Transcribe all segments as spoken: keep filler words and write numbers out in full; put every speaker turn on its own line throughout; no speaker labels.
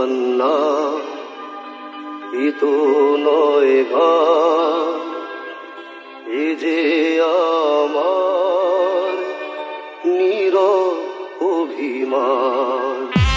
কান্না, এ তো নয় গান, এ যে আমার নীরব অভিমান।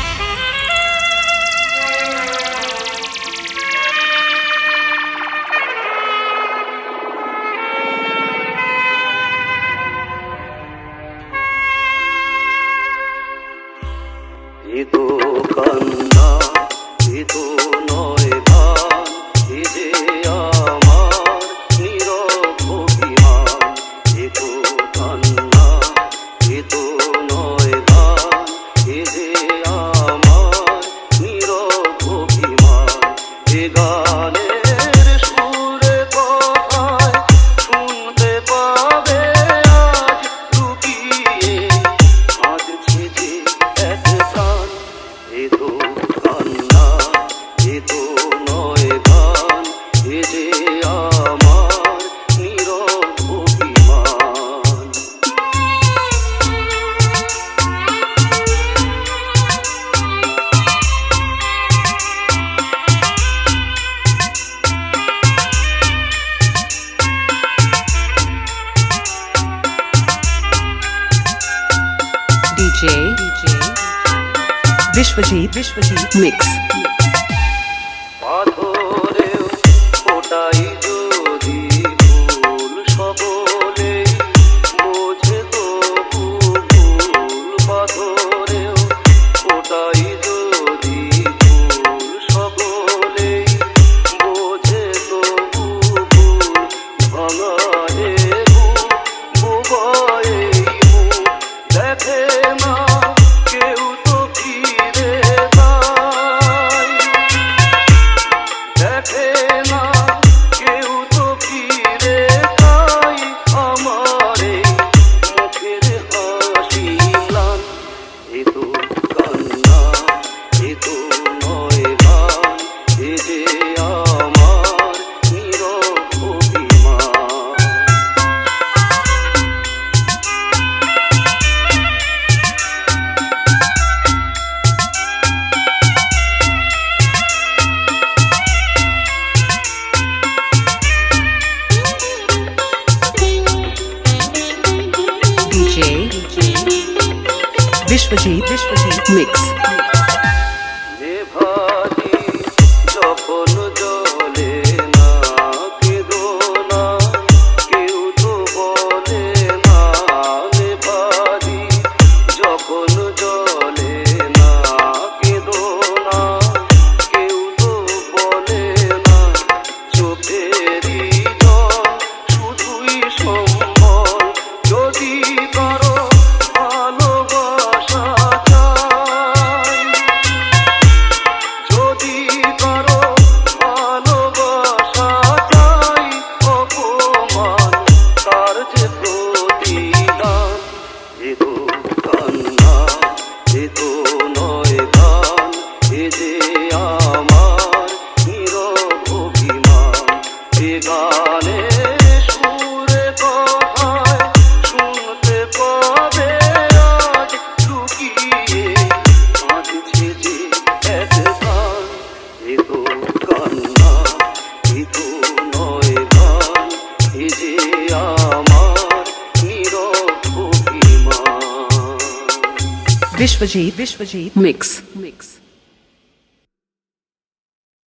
এ তো কান্না, এ তো নয় গান, এ যে আমার নীরব অভিমান। এ তো কান্না, এ তো নয় গান, এ যে আমার নীরব অভিমান। এ গানের সুরে কথায় শুনতে পাবে আজ লুকিয়ে কাঁদছে যে এক প্রাণ। এ তো কান্না, এ তো নয় গান, এ যে আমার নীরব অভিমান।
DJ Biswajit Biswajit mix.
পাথরেও ফোটাই যদি ফুল, সকলে বোঝে তবু ভুল। পাথরেও ফোটাই যদি ফুল, সকলে বোঝে তবু ভুল। ভাঙা এ বুক, বোবা এই মুখ, দেখে না কেউ তো ফিরে তাই। দেখে না কেউ তো ফিরে তাই, আমার এই মুখের হাসি ম্লান। এ তো কান্না, এ তো নয় গান, এ যে আমার নীরব অভিমান।
DJ Biswajit Biswajit mix.
নেভাজি যখন জ্বলে না, কেঁদো না, কেউ তো বলে না। নেভাজি যখন জ্বলে না, কেঁদো না, কেউ তো বলে না। চোখেরই জল শুধুই সম্বল, যদি কারো ভালোবাসা চাই। যদি কারো ভালোবাসা চাই, অপমান তার যে প্রতিদান। এ তো কান্না, এ তো নয় গান, এ যে আমার নীরব অভিমান। এ গানের সুরে কথায় শুনতে পাবে আজ লুকিয়ে কাঁদছে যে এক প্রাণ। এ তো কান্না, এ তো নয় গান, এ যে আমার নীরব অভিমান।
Biswajit Biswajit mix mix.